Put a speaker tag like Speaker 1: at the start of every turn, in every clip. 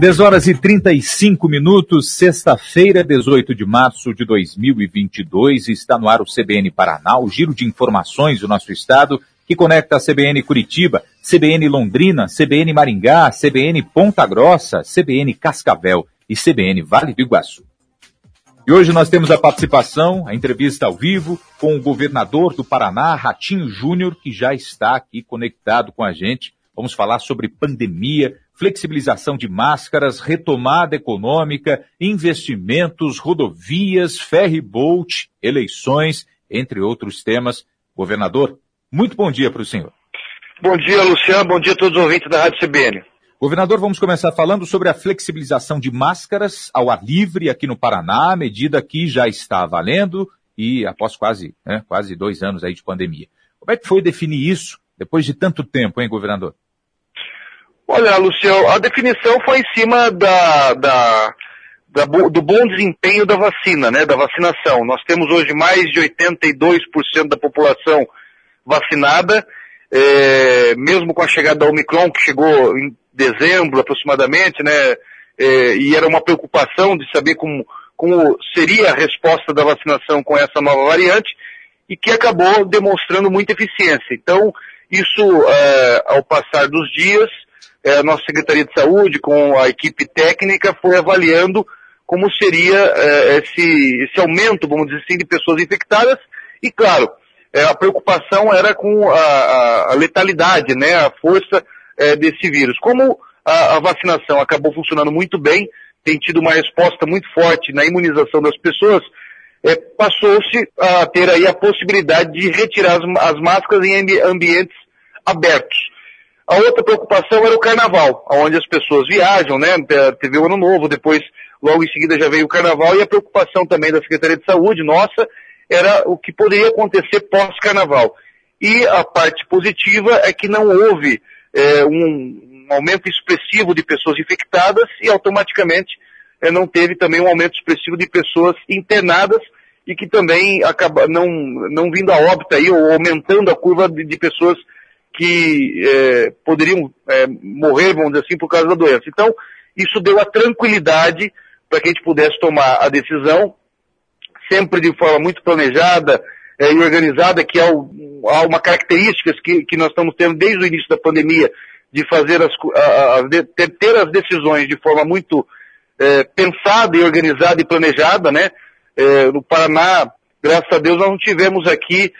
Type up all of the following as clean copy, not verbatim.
Speaker 1: 10h35, sexta-feira, 18 de março de 2022, está no ar o CBN Paraná, o giro de informações do nosso estado, que conecta a CBN Curitiba, CBN Londrina, CBN Maringá, CBN Ponta Grossa, CBN Cascavel e CBN Vale do Iguaçu. E hoje nós temos a participação, a entrevista ao vivo, com o governador do Paraná, Ratinho Júnior, que já está aqui conectado com a gente. Vamos falar sobre pandemia, flexibilização de máscaras, retomada econômica, investimentos, rodovias, ferryboat, eleições, entre outros temas. Governador, muito bom dia para o senhor.
Speaker 2: Bom dia, Luciano. Bom dia a todos os ouvintes da Rádio CBN.
Speaker 1: Governador, vamos começar falando sobre a flexibilização de máscaras ao ar livre aqui no Paraná, medida que já está valendo e após quase 2 anos aí de pandemia. Como é que foi definir isso depois de tanto tempo, hein, governador?
Speaker 2: Olha, Luciano, a definição foi em cima do bom desempenho da vacina, né, da vacinação. Nós temos hoje mais de 82% da população vacinada, mesmo com a chegada da Omicron, que chegou em dezembro aproximadamente, né, e era uma preocupação de saber como seria a resposta da vacinação com essa nova variante, e que acabou demonstrando muita eficiência. Então, isso, ao passar dos dias, a nossa Secretaria de Saúde, com a equipe técnica, foi avaliando como seria esse aumento, vamos dizer assim, de pessoas infectadas, e claro, a preocupação era com a letalidade, né, a força desse vírus. Como a vacinação acabou funcionando muito bem, tem tido uma resposta muito forte na imunização das pessoas, passou-se a ter aí a possibilidade de retirar as máscaras em ambientes abertos. A outra preocupação era o carnaval, onde as pessoas viajam, né, teve o Ano Novo, depois, logo em seguida já veio o carnaval, e a preocupação também da Secretaria de Saúde, nossa, era o que poderia acontecer pós-carnaval. E a parte positiva é que não houve um aumento expressivo de pessoas infectadas e automaticamente não teve também um aumento expressivo de pessoas internadas e que também acaba não vindo a óbito aí, ou aumentando a curva de pessoas que poderiam morrer, vamos dizer assim, por causa da doença. Então, isso deu a tranquilidade para que a gente pudesse tomar a decisão, sempre de forma muito planejada e organizada, que há uma característica que nós estamos tendo desde o início da pandemia, de fazer ter as decisões de forma muito pensada e organizada e planejada, né? No Paraná, graças a Deus, nós não tivemos aqui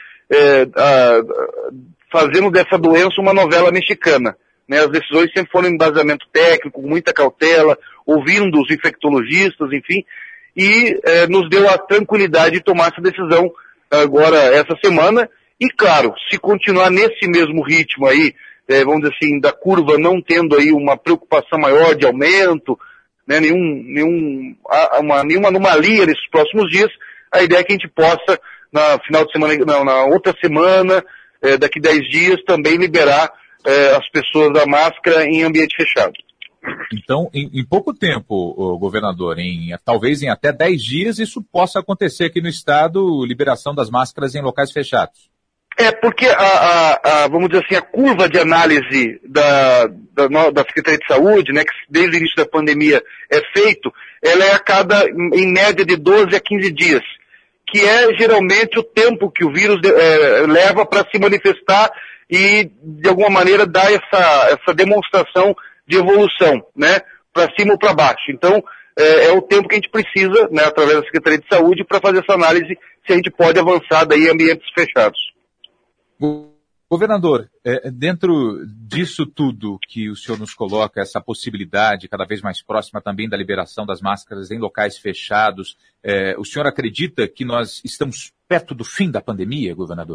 Speaker 2: fazendo dessa doença uma novela mexicana, né? As decisões sempre foram em embasamento técnico, com muita cautela, ouvindo os infectologistas, enfim, e nos deu a tranquilidade de tomar essa decisão agora, essa semana, e claro, se continuar nesse mesmo ritmo aí, vamos dizer assim, da curva não tendo aí uma preocupação maior de aumento, né, nenhuma anomalia nesses próximos dias, a ideia é que a gente possa, na final de semana, na outra semana, daqui 10 dias, também liberar as pessoas da máscara em ambiente fechado.
Speaker 1: Então, em pouco tempo, governador, talvez em até 10 dias, isso possa acontecer aqui no estado, liberação das máscaras em locais fechados.
Speaker 2: Porque vamos dizer assim, a curva de análise da Secretaria de Saúde, né, que desde o início da pandemia é feito, ela é em média de 12 a 15 dias, que é geralmente o tempo que o vírus leva para se manifestar e, de alguma maneira, dar essa demonstração de evolução, né, para cima ou para baixo. Então, é o tempo que a gente precisa, né, através da Secretaria de Saúde, para fazer essa análise, se a gente pode avançar daí em ambientes fechados.
Speaker 1: Governador, dentro disso tudo que o senhor nos coloca, essa possibilidade cada vez mais próxima também da liberação das máscaras em locais fechados, o senhor acredita que nós estamos perto do fim da pandemia, governador?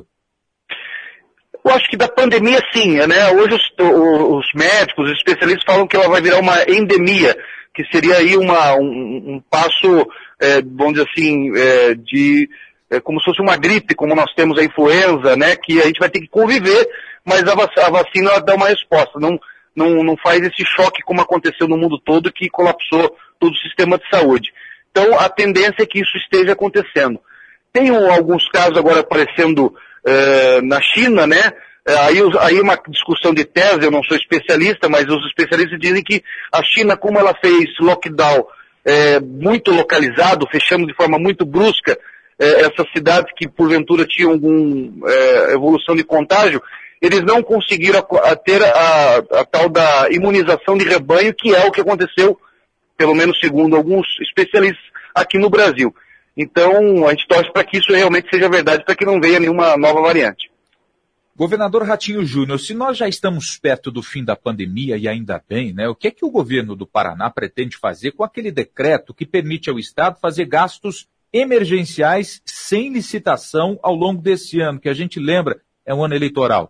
Speaker 2: Eu acho que da pandemia sim, né? Hoje os médicos, os especialistas falam que ela vai virar uma endemia, que seria aí um passo, vamos dizer assim, como se fosse uma gripe, como nós temos a influenza, né? Que a gente vai ter que conviver, mas a vacina dá uma resposta, não faz esse choque como aconteceu no mundo todo, que colapsou todo o sistema de saúde. Então a tendência é que isso esteja acontecendo. Tem alguns casos agora aparecendo na China, né? Aí uma discussão de tese, eu não sou especialista, mas os especialistas dizem que a China, como ela fez lockdown muito localizado, fechando de forma muito brusca essas cidades que porventura tinham alguma evolução de contágio, eles não conseguiram ter a tal da imunização de rebanho, que é o que aconteceu, pelo menos segundo alguns especialistas, aqui no Brasil. Então, a gente torce para que isso realmente seja verdade, para que não venha nenhuma nova variante.
Speaker 1: Governador Ratinho Júnior, se nós já estamos perto do fim da pandemia, e ainda bem, né, o que é que o governo do Paraná pretende fazer com aquele decreto que permite ao Estado fazer gastos emergenciais sem licitação ao longo desse ano, que a gente lembra é um ano eleitoral?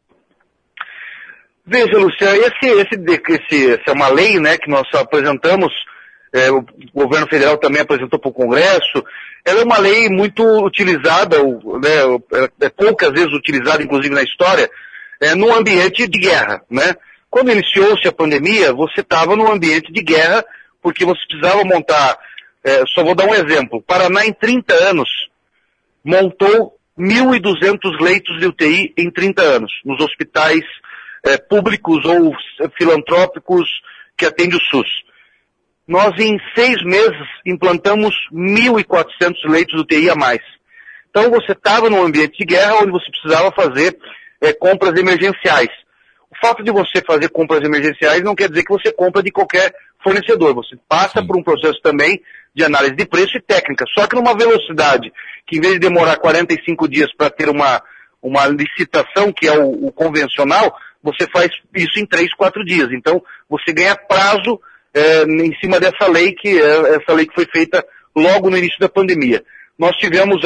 Speaker 2: Veja, Luciano, essa é uma lei, né, que nós apresentamos, o governo federal também apresentou para o Congresso. Ela é uma lei muito utilizada, né, poucas vezes utilizada, inclusive na história, num ambiente de guerra, né? Quando iniciou-se a pandemia, você estava num ambiente de guerra, porque você precisava montar, só vou dar um exemplo, o Paraná em 30 anos montou 1.200 leitos de UTI em 30 anos, nos hospitais públicos ou filantrópicos que atendem o SUS. Nós, em 6 meses, implantamos 1.400 leitos de UTI a mais. Então, você estava num ambiente de guerra onde você precisava fazer compras emergenciais. O fato de você fazer compras emergenciais não quer dizer que você compra de qualquer fornecedor. Você passa por um processo também de análise de preço e técnica. Só que numa velocidade que, em vez de demorar 45 dias para ter uma licitação, que é o convencional, você faz isso em 3, 4 dias. Então, você ganha prazo em cima dessa lei, essa lei que foi feita logo no início da pandemia. Nós tivemos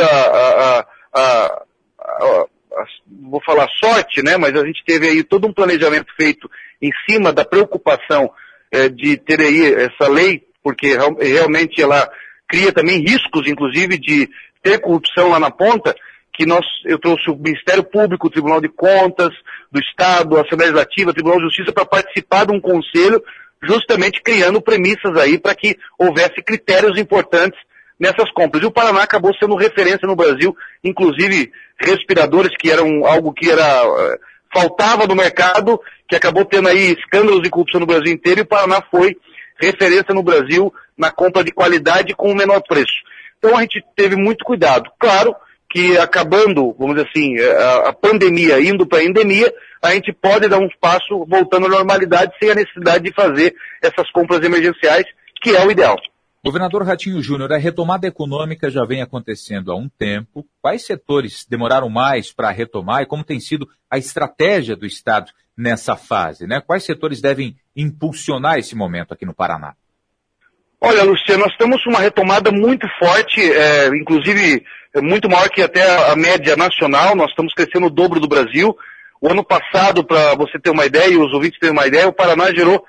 Speaker 2: vou falar sorte, né, mas a gente teve aí todo um planejamento feito em cima da preocupação de ter aí essa lei, porque realmente ela cria também riscos, inclusive, de ter corrupção lá na ponta, que eu trouxe o Ministério Público, o Tribunal de Contas do Estado, a Assembleia Legislativa, o Tribunal de Justiça para participar de um conselho, justamente criando premissas aí para que houvesse critérios importantes nessas compras. E o Paraná acabou sendo referência no Brasil, inclusive respiradores, que eram algo que faltava no mercado, que acabou tendo aí escândalos de corrupção no Brasil inteiro, e o Paraná foi referência no Brasil na compra de qualidade com o menor preço. Então a gente teve muito cuidado. Claro que acabando, vamos dizer assim, a pandemia indo para a endemia, a gente pode dar um passo voltando à normalidade sem a necessidade de fazer essas compras emergenciais, que é o ideal.
Speaker 1: Governador Ratinho Júnior, a retomada econômica já vem acontecendo há um tempo. Quais setores demoraram mais para retomar e como tem sido a estratégia do Estado nessa fase, né? Quais setores devem impulsionar esse momento aqui no Paraná?
Speaker 2: Olha, Luciano, nós temos uma retomada muito forte, inclusive muito maior que até a média nacional. Nós estamos crescendo o dobro do Brasil. O ano passado, para você ter uma ideia, e os ouvintes terem uma ideia, o Paraná gerou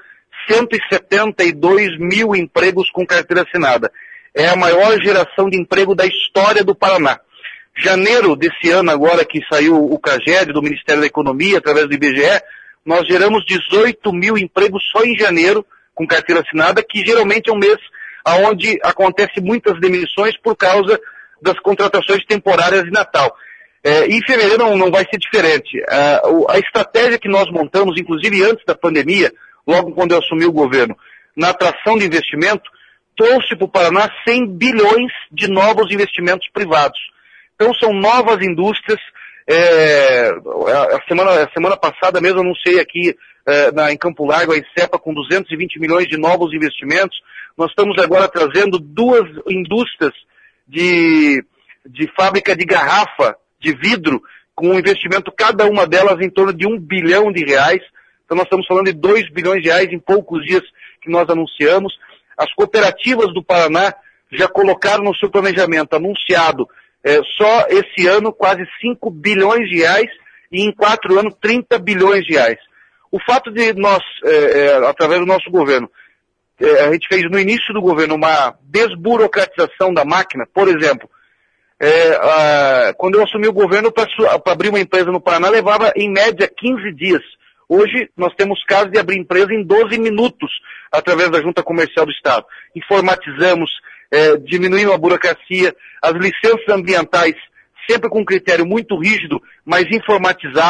Speaker 2: 172 mil empregos com carteira assinada. É a maior geração de emprego da história do Paraná. Janeiro desse ano, agora que saiu o CAGED do Ministério da Economia, através do IBGE, nós geramos 18 mil empregos só em janeiro com carteira assinada, que geralmente é um mês onde acontece muitas demissões por causa das contratações temporárias de Natal. Em fevereiro não vai ser diferente. A estratégia que nós montamos, inclusive antes da pandemia, logo quando eu assumi o governo, na atração de investimento, trouxe para o Paraná 100 bilhões de novos investimentos privados. Então são novas indústrias. A semana passada mesmo eu anunciei aqui em Campo Largo a Incepa com 220 milhões de novos investimentos. Nós estamos agora trazendo 2 indústrias de fábrica de garrafa de vidro, com um investimento cada uma delas em torno de R$1 bilhão. Então nós estamos falando de R$2 bilhões em poucos dias que nós anunciamos. As cooperativas do Paraná já colocaram no seu planejamento anunciado só esse ano quase R$5 bilhões e em 4 anos R$30 bilhões. O fato de nós, através do nosso governo, a gente fez no início do governo uma desburocratização da máquina. Por exemplo, quando eu assumi o governo, para abrir uma empresa no Paraná levava em média 15 dias. Hoje nós temos casos de abrir empresa em 12 minutos através da Junta Comercial do Estado. Informatizamos, diminuindo a burocracia, as licenças ambientais sempre com um critério muito rígido, mas informatizado.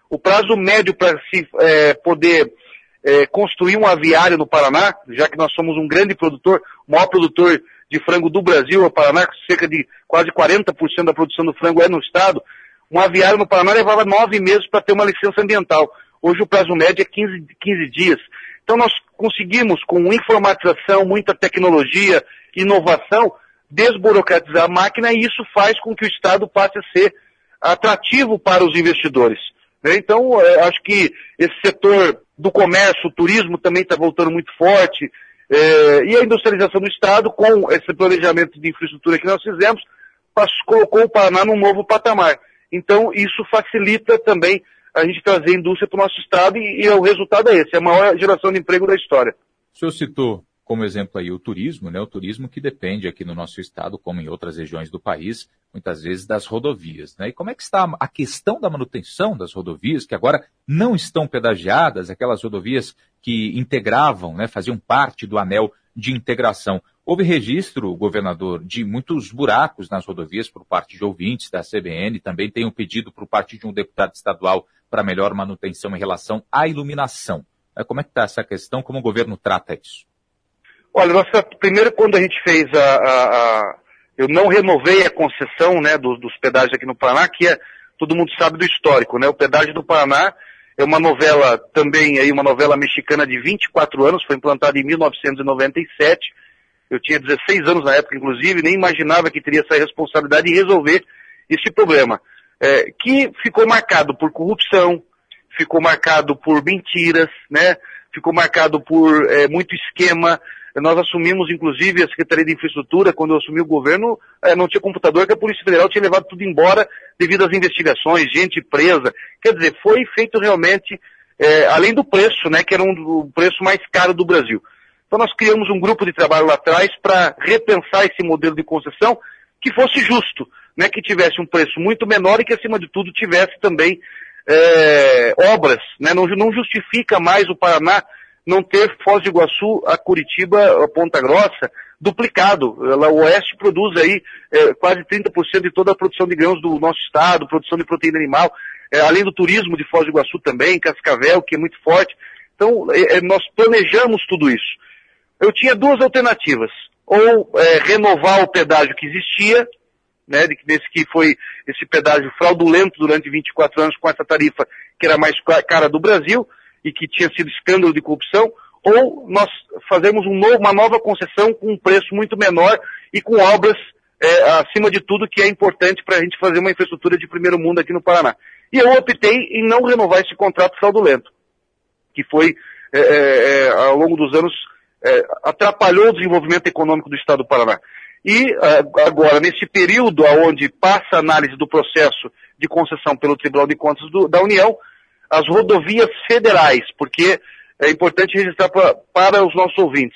Speaker 2: O prazo médio para se poder construir um aviário no Paraná, já que nós somos um grande produtor, o maior produtor de frango do Brasil, o Paraná, cerca de quase 40% da produção do frango é no estado, um aviário no Paraná levava 9 meses para ter uma licença ambiental. Hoje o prazo médio é 15 dias. Então nós conseguimos, com informatização, muita tecnologia, inovação, desburocratizar a máquina, e isso faz com que o estado passe a ser atrativo para os investidores. Então, acho que esse setor do comércio, o turismo também está voltando muito forte, e a industrialização do estado, com esse planejamento de infraestrutura que nós fizemos, colocou o Paraná num novo patamar. Então, isso facilita também a gente trazer indústria para o nosso estado, e o resultado é esse, é a maior geração de emprego da história.
Speaker 1: O senhor citou como exemplo aí o turismo, né? O turismo que depende aqui no nosso estado, como em outras regiões do país, muitas vezes das rodovias, né? E como é que está a questão da manutenção das rodovias, que agora não estão pedagiadas, aquelas rodovias que integravam, né, faziam parte do anel de integração? Houve registro, governador, de muitos buracos nas rodovias por parte de ouvintes da CBN, também tem um pedido por parte de um deputado estadual para melhor manutenção em relação à iluminação. Como é que está essa questão, como o governo trata isso?
Speaker 2: Olha, primeiro quando a gente fez eu não renovei a concessão, né, dos pedágios aqui no Paraná, que todo mundo sabe do histórico, né? O pedágio do Paraná é uma novela também, aí uma novela mexicana de 24 anos, foi implantada em 1997. Eu tinha 16 anos na época, inclusive, nem imaginava que teria essa responsabilidade de resolver esse problema, que ficou marcado por corrupção, ficou marcado por mentiras, né? Ficou marcado por muito esquema. Nós assumimos, inclusive, a Secretaria de Infraestrutura, quando eu assumi o governo, não tinha computador, que a Polícia Federal tinha levado tudo embora devido às investigações, gente presa. Quer dizer, foi feito realmente, além do preço, né, que era o preço mais caro do Brasil. Então nós criamos um grupo de trabalho lá atrás para repensar esse modelo de concessão que fosse justo, né, que tivesse um preço muito menor e que, acima de tudo, tivesse também obras, né? Não justifica mais o Paraná não ter Foz do Iguaçu, a Curitiba, a Ponta Grossa, duplicado. O Oeste produz aí quase 30% de toda a produção de grãos do nosso estado, produção de proteína animal, além do turismo de Foz do Iguaçu também, Cascavel, que é muito forte. Então, nós planejamos tudo isso. Eu tinha duas alternativas. Ou renovar o pedágio que existia, né, que foi esse pedágio fraudulento durante 24 anos com essa tarifa que era a mais cara do Brasil e que tinha sido escândalo de corrupção, ou nós fazemos uma nova concessão com um preço muito menor e com obras acima de tudo que é importante para a gente fazer uma infraestrutura de primeiro mundo aqui no Paraná. E eu optei em não renovar esse contrato fraudulento, que foi, ao longo dos anos, atrapalhou o desenvolvimento econômico do estado do Paraná. E agora, nesse período onde passa a análise do processo de concessão pelo Tribunal de Contas da União, as rodovias federais, porque é importante registrar para os nossos ouvintes,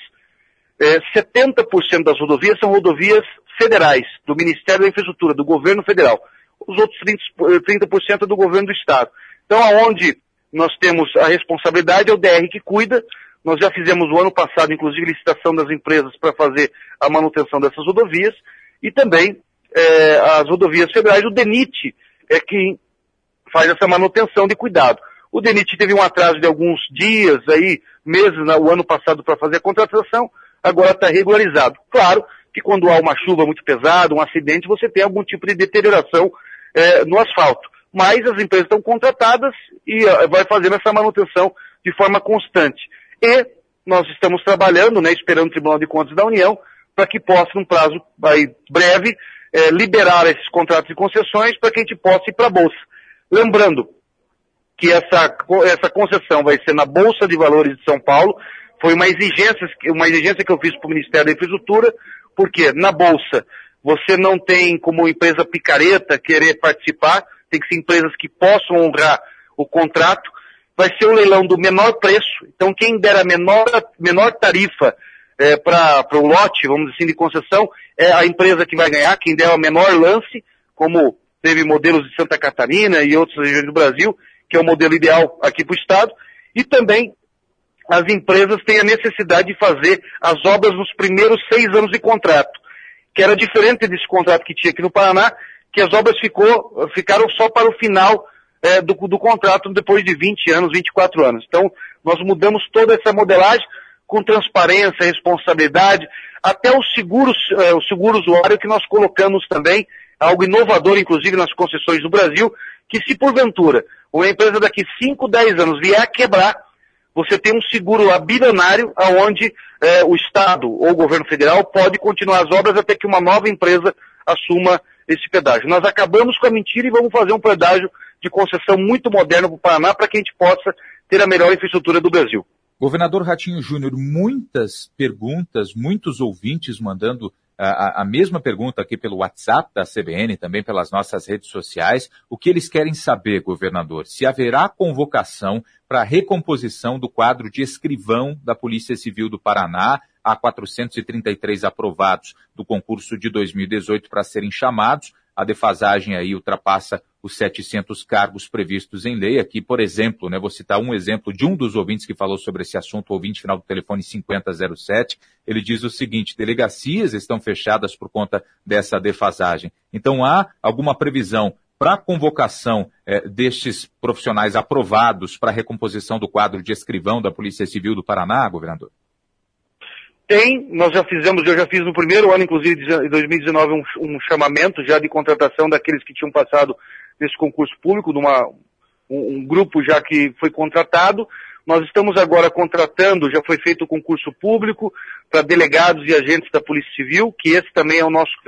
Speaker 2: 70% das rodovias são rodovias federais, do Ministério da Infraestrutura, do governo federal. Os outros 30% é do governo do estado. Então, aonde nós temos a responsabilidade é o DR que cuida. Nós já fizemos o ano passado, inclusive, licitação das empresas para fazer a manutenção dessas rodovias, e também as rodovias federais, o DENIT é quem faz essa manutenção de cuidado. O DENIT teve um atraso de alguns dias, meses, o ano passado para fazer a contratação, agora está regularizado. Claro que quando há uma chuva muito pesada, um acidente, você tem algum tipo de deterioração no asfalto. Mas as empresas estão contratadas e vai fazendo essa manutenção de forma constante. E nós estamos trabalhando, né, esperando o Tribunal de Contas da União, para que possa, num prazo breve, liberar esses contratos de concessões para que a gente possa ir para a Bolsa. Lembrando que essa concessão vai ser na Bolsa de Valores de São Paulo. Foi uma exigência que eu fiz para o Ministério da Infraestrutura, porque na Bolsa você não tem como empresa picareta querer participar, tem que ser empresas que possam honrar o contrato. Vai ser o leilão do menor preço, então quem der a menor tarifa para o lote, vamos dizer assim, de concessão, é a empresa que vai ganhar. Quem der o menor lance, como teve modelos de Santa Catarina e outras regiões do Brasil, que é o modelo ideal aqui para o estado, e também as empresas têm a necessidade de fazer as obras nos primeiros 6 anos de contrato, que era diferente desse contrato que tinha aqui no Paraná, que as obras ficaram só para o final do contrato depois de 20 anos, 24 anos. Então, nós mudamos toda essa modelagem com transparência, responsabilidade, até o seguro usuário que nós colocamos também, algo inovador, inclusive, nas concessões do Brasil, que se porventura uma empresa daqui 5, 10 anos vier a quebrar, você tem um seguro bilionário onde o Estado ou o governo federal pode continuar as obras até que uma nova empresa assuma esse pedágio. Nós acabamos com a mentira e vamos fazer um pedágio de concessão muito moderno para o Paraná para que a gente possa ter a melhor infraestrutura do Brasil.
Speaker 1: Governador Ratinho Júnior, muitas perguntas, muitos ouvintes mandando a mesma pergunta aqui pelo WhatsApp da CBN, também pelas nossas redes sociais. O que eles querem saber, governador? Se haverá convocação para a recomposição do quadro de escrivão da Polícia Civil do Paraná. Há 433 aprovados do concurso de 2018 para serem chamados. A defasagem aí ultrapassa os 700 cargos previstos em lei. Aqui, por exemplo, vou citar um exemplo de um dos ouvintes que falou sobre esse assunto, o ouvinte final do telefone 5007. Ele diz o seguinte: delegacias estão fechadas por conta dessa defasagem. Então, há alguma previsão para a convocação destes profissionais aprovados para a recomposição do quadro de escrivão da Polícia Civil do Paraná, governador?
Speaker 2: Tem, eu já fiz no primeiro ano, inclusive, de 2019, um chamamento já de contratação daqueles que tinham passado nesse concurso público, de um grupo já que foi contratado. Nós estamos agora contratando, já foi feito o concurso público para delegados e agentes da Polícia Civil, que esse também é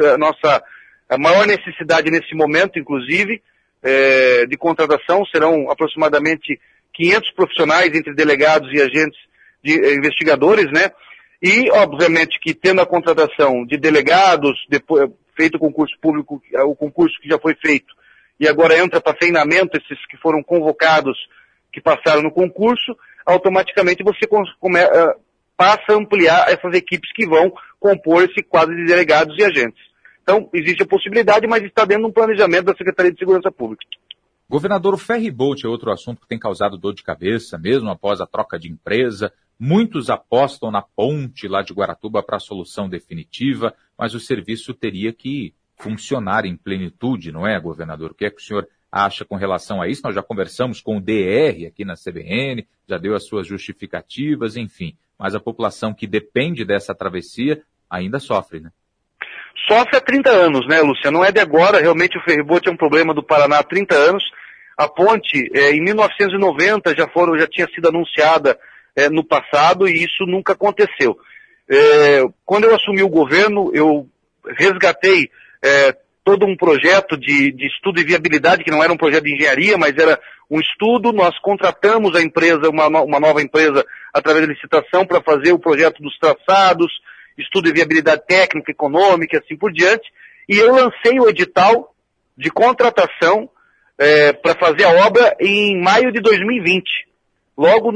Speaker 2: a maior necessidade nesse momento, inclusive, de contratação. Serão aproximadamente 500 profissionais entre delegados e agentes investigadores, E, obviamente, que tendo a contratação de delegados, depois feito o concurso público, o concurso que já foi feito, e agora entra para treinamento esses que foram convocados, que passaram no concurso, automaticamente você passa a ampliar essas equipes que vão compor esse quadro de delegados e agentes. Então, existe a possibilidade, mas está dentro de um planejamento da Secretaria de Segurança Pública.
Speaker 1: Governador, o ferryboat é outro assunto que tem causado dor de cabeça, mesmo após a troca de empresa. Muitos apostam na ponte lá de Guaratuba para a solução definitiva, mas o serviço teria que funcionar em plenitude, não é, governador? O que é que o senhor acha com relação a isso? Nós já conversamos com o DR aqui na CBN, já deu as suas justificativas, enfim. Mas a população que depende dessa travessia ainda sofre, né?
Speaker 2: Sofre há 30 anos, né, Lúcia? Não é de agora, realmente o ferryboat é um problema do Paraná há 30 anos. A ponte, em 1990, já tinha sido anunciada no passado, e isso nunca aconteceu. Quando eu assumi o governo, eu resgatei todo um projeto de estudo e viabilidade, que não era um projeto de engenharia, mas era um estudo. Nós contratamos a empresa, uma nova empresa, através da licitação, para fazer o projeto dos traçados, estudo de viabilidade técnica, econômica, e assim por diante, e eu lancei o edital de contratação para fazer a obra em maio de 2020. Logo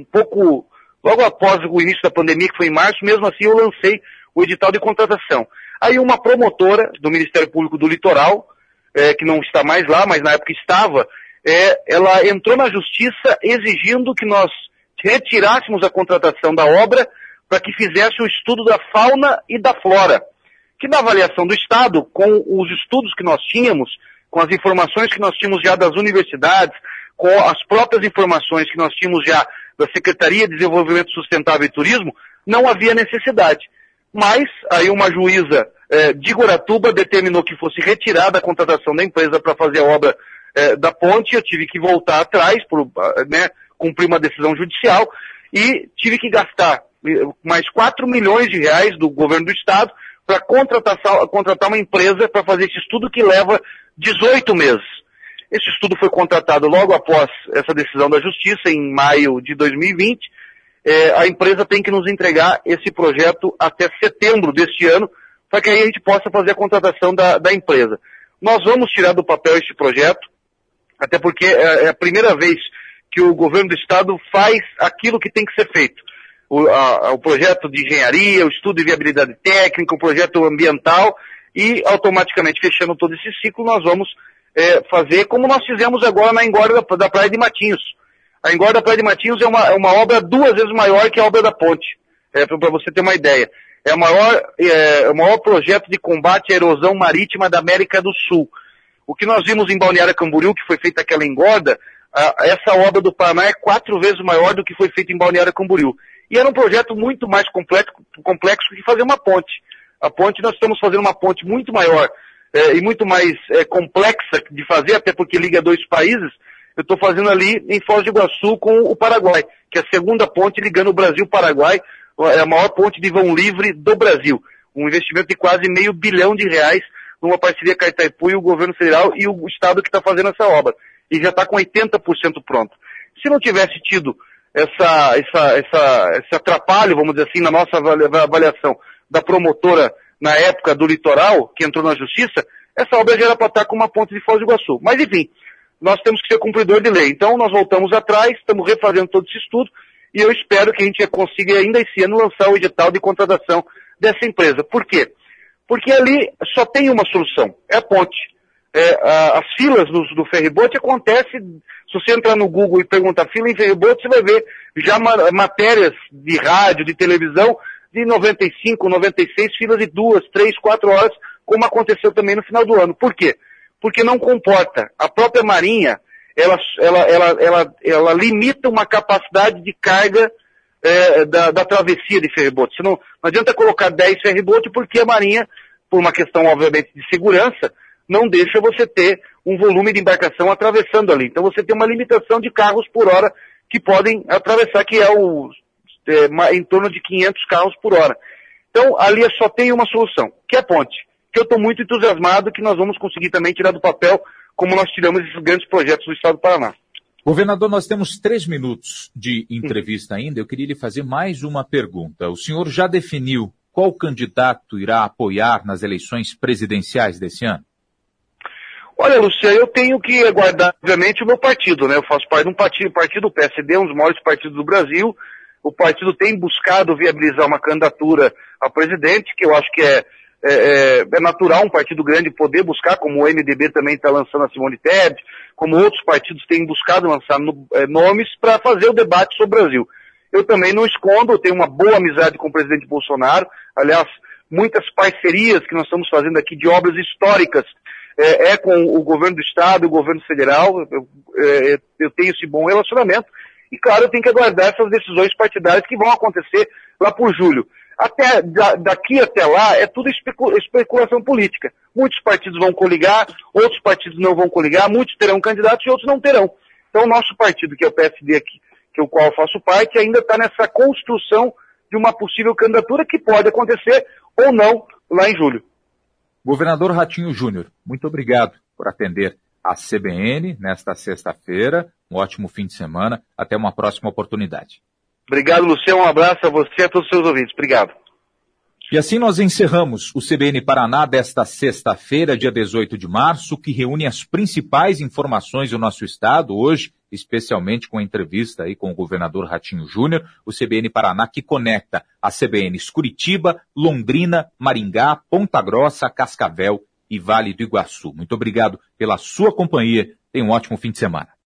Speaker 2: após o início da pandemia, que foi em março, mesmo assim eu lancei o edital de contratação. Aí uma promotora do Ministério Público do Litoral, que não está mais lá, mas na época estava, ela entrou na Justiça exigindo que nós retirássemos a contratação da obra para que fizesse o estudo da fauna e da flora, que na avaliação do Estado, com os estudos que nós tínhamos, com as informações que nós tínhamos já das universidades, com as próprias informações que nós tínhamos já da Secretaria de Desenvolvimento Sustentável e Turismo, não havia necessidade. Mas aí uma juíza de Guaratuba determinou que fosse retirada a contratação da empresa para fazer a obra da ponte. Eu tive que voltar atrás, cumprir uma decisão judicial, e tive que gastar mais 4 milhões de reais do governo do Estado para contratar uma empresa para fazer esse estudo, que leva 18 meses. Esse estudo foi contratado logo após essa decisão da Justiça, em maio de 2020. A empresa tem que nos entregar esse projeto até setembro deste ano, para que aí a gente possa fazer a contratação da empresa. Nós vamos tirar do papel esse projeto, até porque é a primeira vez que o governo do Estado faz aquilo que tem que ser feito. O projeto de engenharia, o estudo de viabilidade técnica, o projeto ambiental, e automaticamente, fechando todo esse ciclo, nós vamos fazer como nós fizemos agora na engorda da Praia de Matinhos. A engorda da Praia de Matinhos é uma obra 2 vezes maior que a obra da ponte, para você ter uma ideia. É o maior projeto de combate à erosão marítima da América do Sul. O que nós vimos em Balneário Camboriú, que foi feita aquela engorda, essa obra do Paraná é 4 vezes maior do que foi feita em Balneário Camboriú. E era um projeto muito mais complexo que fazer uma ponte. A ponte, nós estamos fazendo uma ponte muito maior e muito mais complexa de fazer, até porque liga 2 países. Eu estou fazendo ali em Foz do Iguaçu com o Paraguai, que é a segunda ponte ligando o Brasil e o Paraguai, é a maior ponte de vão livre do Brasil. Um investimento de quase R$500 bilhão, numa parceria com a Itaipu e o governo federal e o estado que está fazendo essa obra. E já está com 80% pronto. Se não tivesse tido esse atrapalho, vamos dizer assim, na nossa avaliação da promotora na época do litoral, que entrou na justiça, essa obra já era para estar com uma ponte de Foz do Iguaçu. Mas enfim, nós temos que ser cumpridor de lei. Então nós voltamos atrás, estamos refazendo todo esse estudo e eu espero que a gente consiga ainda esse ano lançar o edital de contratação dessa empresa. Por quê? Porque ali só tem uma solução, é a ponte. As filas do ferryboat acontecem, se você entrar no Google e perguntar fila em ferryboat, você vai ver já matérias de rádio, de televisão, de 95, 96 filas de 2, 3, 4 horas, como aconteceu também no final do ano. Por quê? Porque não comporta. A própria Marinha, ela limita uma capacidade de carga da travessia de ferryboat. Não adianta colocar 10 ferryboat porque a Marinha, por uma questão obviamente de segurança, não deixa você ter um volume de embarcação atravessando ali. Então você tem uma limitação de carros por hora que podem atravessar, que é em torno de 500 carros por hora. Então ali só tem uma solução, que é a ponte. Que eu estou muito entusiasmado que nós vamos conseguir também tirar do papel como nós tiramos esses grandes projetos do estado do Paraná.
Speaker 1: Governador, nós temos 3 minutos de entrevista ainda. Eu queria lhe fazer mais uma pergunta. O senhor já definiu qual candidato irá apoiar nas eleições presidenciais desse ano?
Speaker 2: Olha, Luciano, eu tenho que aguardar, obviamente, o meu partido, né? Eu faço parte de um partido, o PSD, um dos maiores partidos do Brasil. O partido tem buscado viabilizar uma candidatura a presidente, que eu acho que é natural um partido grande poder buscar, como o MDB também está lançando a Simone Tebet, como outros partidos têm buscado lançar nomes para fazer o debate sobre o Brasil. Eu também não escondo, eu tenho uma boa amizade com o presidente Bolsonaro, aliás, muitas parcerias que nós estamos fazendo aqui de obras históricas com o governo do estado, o governo federal, eu tenho esse bom relacionamento, e claro, eu tenho que aguardar essas decisões partidárias que vão acontecer lá por julho. Daqui até lá é tudo especulação política. Muitos partidos vão coligar, outros partidos não vão coligar, muitos terão candidatos e outros não terão. Então o nosso partido, que é o PSD aqui, o qual eu faço parte, ainda está nessa construção de uma possível candidatura que pode acontecer ou não lá em julho.
Speaker 1: Governador Ratinho Júnior, muito obrigado por atender a CBN nesta sexta-feira. Um ótimo fim de semana. Até uma próxima oportunidade.
Speaker 2: Obrigado, Luciano. Um abraço a você e a todos os seus ouvintes. Obrigado.
Speaker 1: E assim nós encerramos o CBN Paraná desta sexta-feira, dia 18 de março, que reúne as principais informações do nosso estado hoje, especialmente com a entrevista aí com o governador Ratinho Júnior, o CBN Paraná que conecta as CBNs Curitiba, Londrina, Maringá, Ponta Grossa, Cascavel e Vale do Iguaçu. Muito obrigado pela sua companhia. Tenha um ótimo fim de semana.